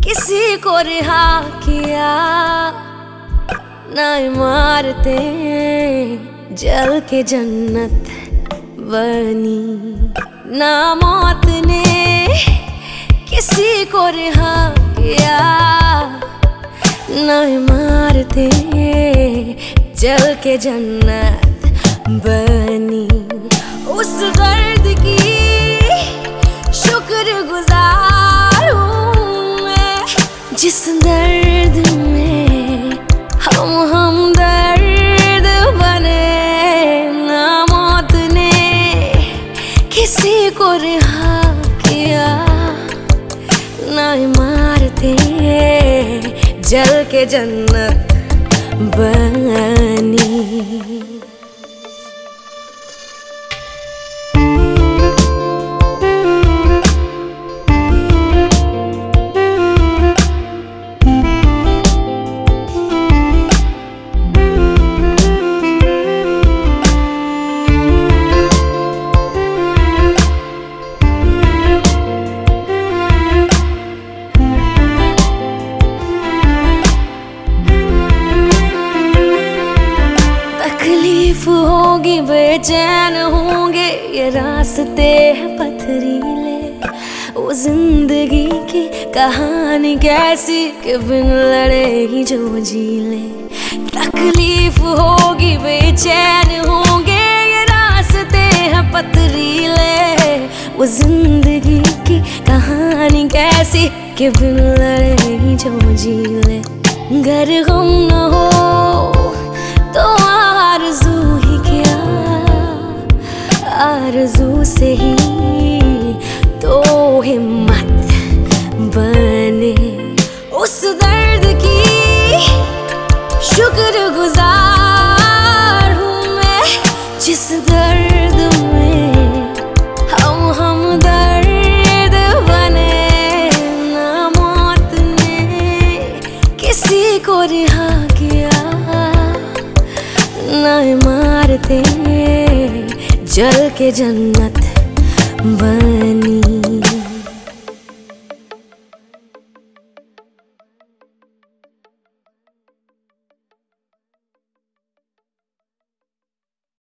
किसी को रिहा किया, ना इमारतें जल के जन्नत बनी, ना मौत ने किसी को रिहा किया, ना इमारतें जल के जन्नत बनी। उस दर्द की शुक्रगुजार हूँ मैं, जिस दर्द में हम दर्द बने। ना मौत ने किसी को रिहा किया, ना इमारतें जल के जन्नत बनी। होगी बेचैन होंगे ये रास्ते हैं पथरीले, वो जिंदगी की कहानी कैसी कि बिन लड़े ही जो जी ले। तकलीफ होगी बेचैन होंगे ये रास्ते हैं पथरीले, वो जिंदगी की कहानी कैसी कि बिन लड़े ही जो जी ले। घर गम न हो तो आरज़ू ही क्या, आरज़ू से ही तो हिम्मत बने। उस दर्द की शुक्रगुजार हूँ मैं, जिस दर्द में हम दर्द बने। ना मौत ने किसी को रिहा किया, ना इमारतें जल के जन्नत बनी।